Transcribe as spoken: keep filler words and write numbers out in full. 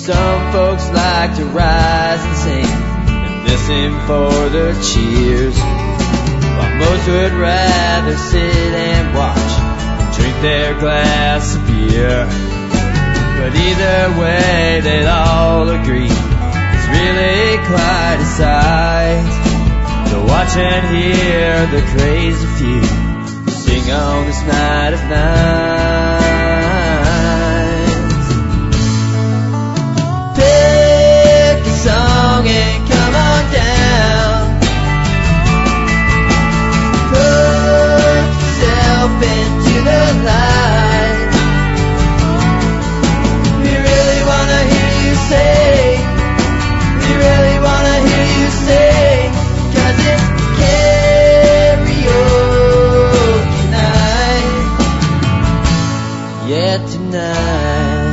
Some folks like to rise and sing and listen for the cheers, while most would rather sit and watch and drink their glass of beer. But either way, they'd all agree it's really quite a sight to watch and hear the crazy few sing on this night of nights. Pick a song and come on down. Put yourself into the light. We really wanna hear you say, we really wanna hear you say, 'cause it's karaoke night, yeah, tonight.